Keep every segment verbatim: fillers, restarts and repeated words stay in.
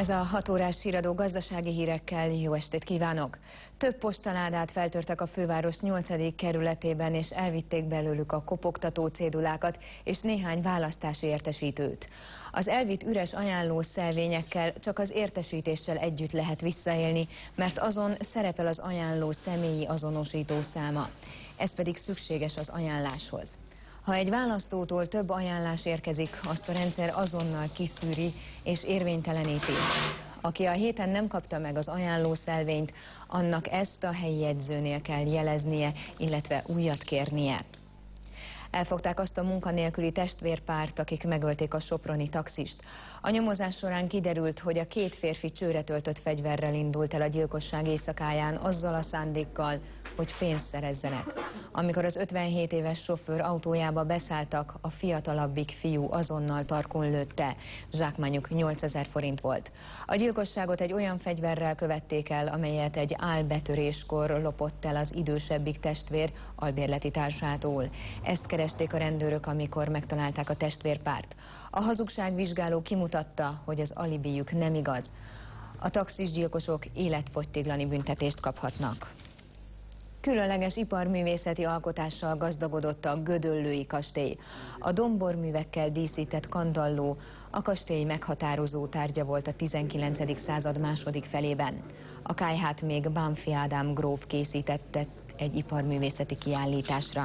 Ez a hat órás híradó gazdasági hírekkel, jó estét kívánok! Több postaládát feltörtek a főváros nyolcadik kerületében, és elvitték belőlük a kopogtató cédulákat és néhány választási értesítőt. Az elvitt üres ajánló szelvényekkel csak az értesítéssel együtt lehet visszaélni, mert azon szerepel az ajánló személyi azonosító száma. Ez pedig szükséges az ajánláshoz. Ha egy választótól több ajánlás érkezik, azt a rendszer azonnal kiszűri és érvényteleníti. Aki a héten nem kapta meg az ajánlószelvényt, annak ezt a helyi jegyzőnél kell jeleznie, illetve újat kérnie. Elfogták azt a munkanélküli testvérpárt, akik megölték a soproni taxist. A nyomozás során kiderült, hogy a két férfi csőre töltött fegyverrel indult el a gyilkosság éjszakáján azzal a szándékkal, hogy pénzt szerezzenek. Amikor az ötvenhét éves sofőr autójába beszálltak, a fiatalabbik fiú azonnal tarkon lőtte. Zsákmányuk nyolcezer forint volt. A gyilkosságot egy olyan fegyverrel követték el, amelyet egy álbetöréskor lopott el az idősebbik testvér albérleti társától. Ezt keresték a rendőrök, amikor megtalálták a testvérpárt. A hazugságvizsgáló kimutatta, hogy az alibijük nem igaz. A taxisgyilkosok életfogytiglani büntetést kaphatnak. Különleges iparművészeti alkotással gazdagodott a Gödöllői kastély. A domborművekkel díszített kandalló a kastély meghatározó tárgya volt a tizenkilencedik század második felében. A kályhát még Bánffy Ádám gróf készítette egy iparművészeti kiállításra.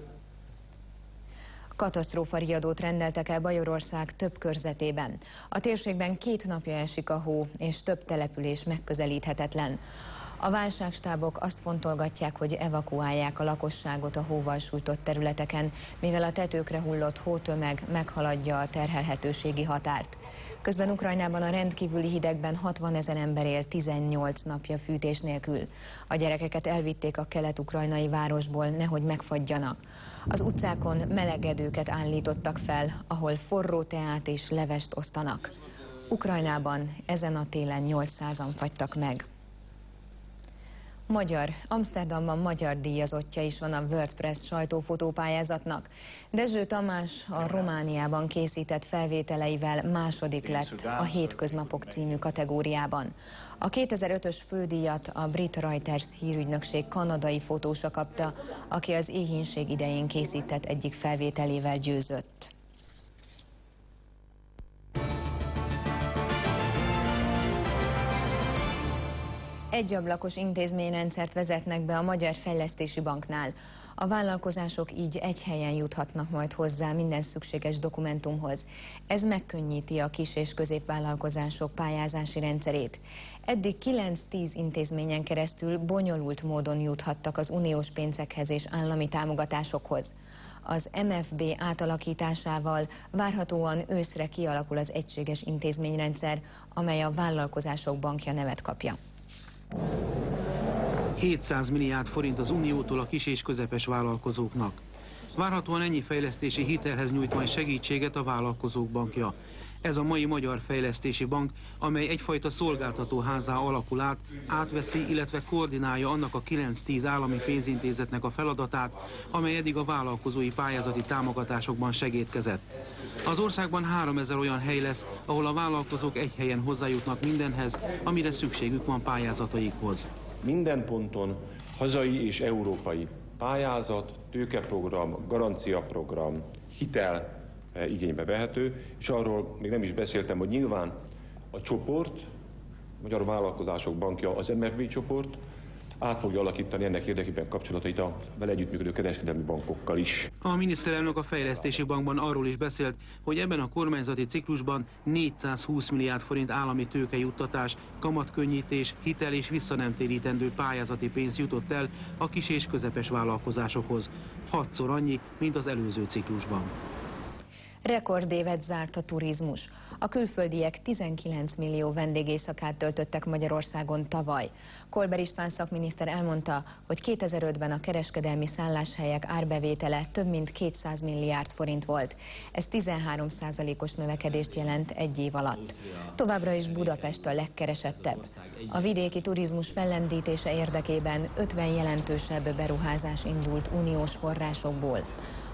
Katasztrófariadót rendeltek el Bajorország több körzetében. A térségben két napja esik a hó, és több település megközelíthetetlen. A válságstábok azt fontolgatják, hogy evakuálják a lakosságot a hóval sújtott területeken, mivel a tetőkre hullott hótömeg meghaladja a terhelhetőségi határt. Közben Ukrajnában a rendkívüli hidegben hatvanezer ember él tizennyolc napja fűtés nélkül. A gyerekeket elvitték a kelet-ukrajnai városból, nehogy megfagyjanak. Az utcákon melegedőket állítottak fel, ahol forró teát és levest osztanak. Ukrajnában ezen a télen nyolcszázan fagytak meg. Magyar, Amsterdamban magyar díjazottja is van a WordPress sajtófotópályázatnak. Dezső Tamás a Romániában készített felvételeivel második lett a Hétköznapok című kategóriában. A kétezer-ötös fődíjat a brit Reuters hírügynökség kanadai fotósa kapta, aki az éhínség idején készített egyik felvételével győzött. Egyablakos intézményrendszert vezetnek be a Magyar Fejlesztési Banknál. A vállalkozások így egy helyen juthatnak majd hozzá minden szükséges dokumentumhoz. Ez megkönnyíti a kis- és középvállalkozások pályázási rendszerét. Eddig kilenc-tíz intézményen keresztül bonyolult módon juthattak az uniós pénzekhez és állami támogatásokhoz. Az em ef bé átalakításával várhatóan őszre kialakul az egységes intézményrendszer, amely a vállalkozások bankja nevet kapja. hétszáz milliárd forint az Uniótól a kis és közepes vállalkozóknak. Várhatóan ennyi fejlesztési hitelhez nyújt majd segítséget a Vállalkozók Bankja. Ez a mai Magyar Fejlesztési Bank, amely egyfajta szolgáltatóházzá alakul át, átveszi, illetve koordinálja annak a kilenc-tíz állami pénzintézetnek a feladatát, amely eddig a vállalkozói pályázati támogatásokban segédkezett. Az országban háromezer olyan hely lesz, ahol a vállalkozók egy helyen hozzájutnak mindenhez, amire szükségük van pályázataikhoz. Minden ponton hazai és európai pályázat, tőkeprogram, garanciaprogram, hitel igénybe vehető, és arról még nem is beszéltem, hogy nyilván a csoport, Magyar Vállalkozások Bankja, az em ef bé csoport át fogja alakítani ennek érdekében kapcsolatait a vele együttműködő kereskedelmi bankokkal is. A miniszterelnök a Fejlesztési Bankban arról is beszélt, hogy ebben a kormányzati ciklusban négyszázhúsz milliárd forint állami tőkejuttatás, kamatkönnyítés, hitel és visszanemtérítendő pályázati pénz jutott el a kis- és közepes vállalkozásokhoz. Hatszor annyi, mint az előző ciklusban. Rekordévet zárt a turizmus. A külföldiek tizenkilenc millió vendégészakát töltöttek Magyarországon tavaly. Kolber István szakminiszter elmondta, hogy kétezer-ötben a kereskedelmi szálláshelyek árbevétele több mint kétszáz milliárd forint volt. Ez tizenhárom százalékos növekedést jelent egy év alatt. Továbbra is Budapest a legkeresettebb. A vidéki turizmus fellendítése érdekében ötven jelentősebb beruházás indult uniós forrásokból.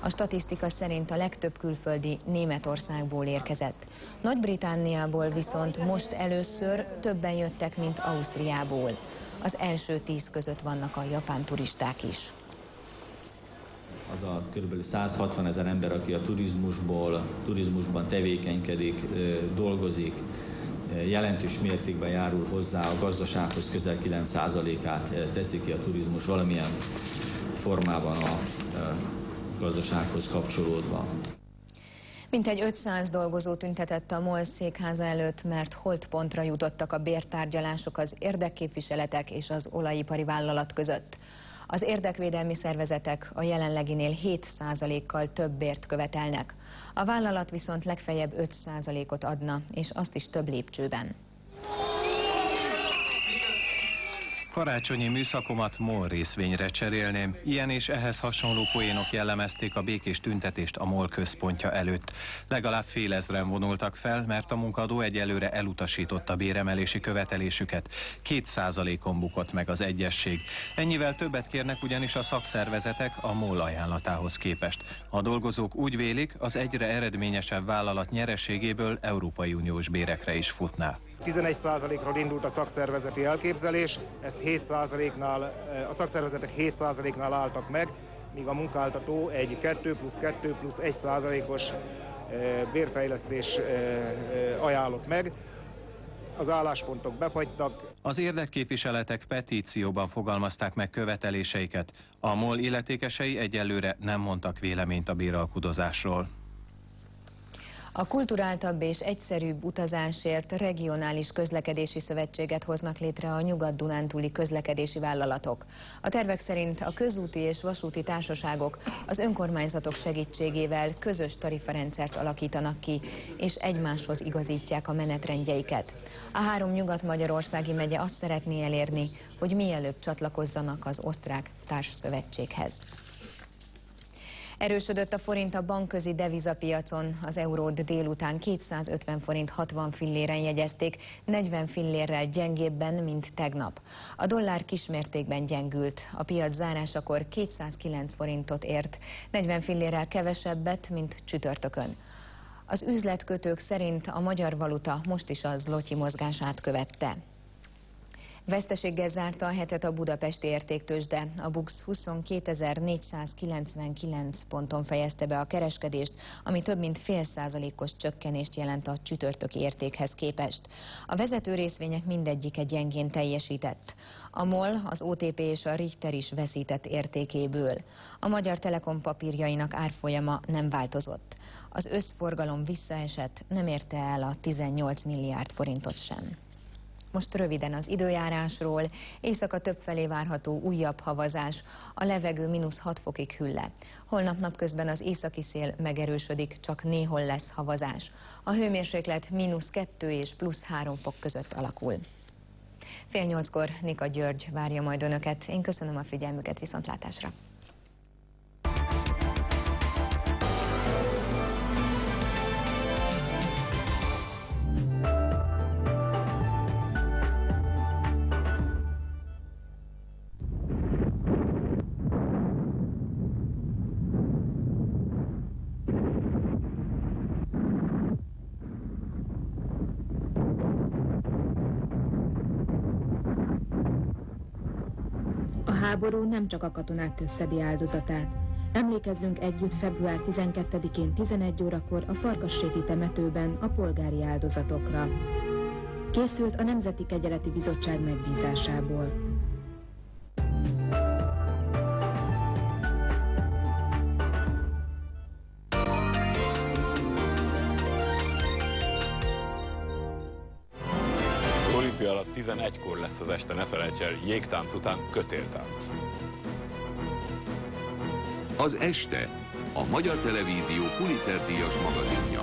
A statisztika szerint a legtöbb külföldi Németországból érkezett. Nagy-Britanniából viszont most először többen jöttek, mint Ausztriából. Az első tíz között vannak a japán turisták is. Az a kb. százhatvanezer ember, aki a turizmusból, turizmusban tevékenykedik, dolgozik, jelentős mértékben járul hozzá a gazdasághoz, közel kilenc százalékát teszi ki a turizmus valamilyen formában a gazdasághoz kapcsolódva. Mintegy ötszáz dolgozó tüntetett a MOL székháza előtt, mert holtpontra jutottak a bértárgyalások az érdekképviseletek és az olajipari vállalat között. Az érdekvédelmi szervezetek a jelenleginél hét százalékkal több bért követelnek. A vállalat viszont legfeljebb öt százalékot adna, és azt is több lépcsőben. Karácsonyi műszakomat MOL részvényre cserélném. Ilyen és ehhez hasonló poénok jellemezték a békés tüntetést a MOL központja előtt. Legalább félezren vonultak fel, mert a munkadó egyelőre elutasította béremelési követelésüket. Két százalékon bukott meg az egyesség. Ennyivel többet kérnek ugyanis a szakszervezetek a MOL ajánlatához képest. A dolgozók úgy vélik, az egyre eredményesebb vállalat nyereségéből Európai Uniós bérekre is futná. tizenegy százalékról indult a szakszervezeti elképzelés, ezt hét százaléknál, a szakszervezetek hét százaléknál álltak meg, míg a munkáltató egy kettő plusz kettő plusz egy százalékos bérfejlesztés ajánlott meg. Az álláspontok befagytak. Az érdekképviseletek petícióban fogalmazták meg követeléseiket. A MOL illetékesei egyelőre nem mondtak véleményt a béralkudozásról. A kulturáltabb és egyszerűbb utazásért regionális közlekedési szövetséget hoznak létre a nyugat-dunántúli közlekedési vállalatok. A tervek szerint a közúti és vasúti társaságok az önkormányzatok segítségével közös tarifarendszert alakítanak ki, és egymáshoz igazítják a menetrendjeiket. A három nyugat-magyarországi megye azt szeretné elérni, hogy mielőbb csatlakozzanak az osztrák társszövetséghez. Erősödött a forint a bankközi devizapiacon. Az eurót délután kétszázötven forint hatvan filléren jegyezték, negyven fillérrel gyengébben, mint tegnap. A dollár kismértékben gyengült. A piac zárásakor kétszázkilenc forintot ért, negyven fillérrel kevesebbet, mint csütörtökön. Az üzletkötők szerint a magyar valuta most is a zloty mozgását követte. Veszteséggel zárta a hetet a budapesti értéktőzsde. A BUX huszonkétezer-négyszázkilencvenkilenc ponton fejezte be a kereskedést, ami több mint fél százalékos csökkenést jelent a csütörtöki értékhez képest. A vezető részvények mindegyike gyengén teljesített. A MOL, az o té pé és a Richter is veszített értékéből. A Magyar Telekom papírjainak árfolyama nem változott. Az összforgalom visszaesett, nem érte el a tizennyolc milliárd forintot sem. Most röviden az időjárásról. Éjszaka többfelé várható újabb havazás, a levegő mínusz hat fokig hűl. Holnap napközben az északi szél megerősödik, csak néhol lesz havazás. A hőmérséklet mínusz kettő és plusz három fok között alakul. Fél nyolckor Nika György várja majd önöket. Én köszönöm a figyelmüket, viszontlátásra! A háború nem csak a katonák közszedi áldozatát. Emlékezzünk együtt február tizenkettedikén tizenegy órakor a Farkasréti temetőben a polgári áldozatokra. Készült a Nemzeti Kegyeleti Bizottság megbízásából. Olimpia alatt tizenegykor lesz az este, ne felejts el, jégtánc után kötéltánc. Az este a Magyar Televízió Pulitzer-díjas magazinja.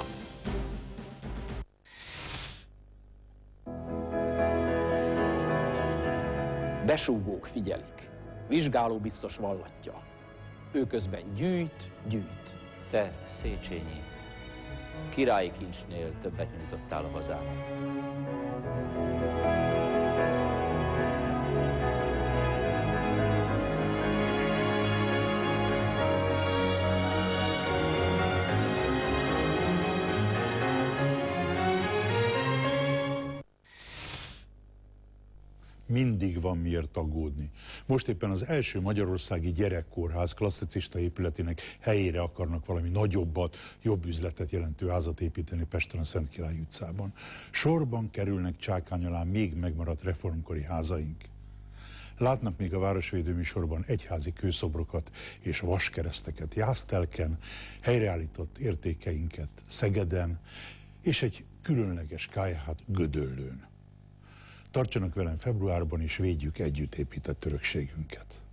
Besúgók figyelik, vizsgáló biztos vallatja. Ő közben gyűjt, gyűjt. Te, Széchenyi, királyi kincsnél többet nyújtottál a hazának. mindig van miért aggódni. Most éppen az első magyarországi gyerekkórház klasszicista épületének helyére akarnak valami nagyobbat, jobb üzletet jelentő házat építeni Pesten a Szentkirály utcában. Sorban kerülnek csákány alá még megmaradt reformkori házaink. Látnak még a Városvédő műsorban egyházi kőszobrokat és vaskereszteket Jásztelken, helyreállított értékeinket Szegeden, és egy különleges kályhát Gödöllőn. Tartsanak velem februárban, és védjük együtt épített örökségünket.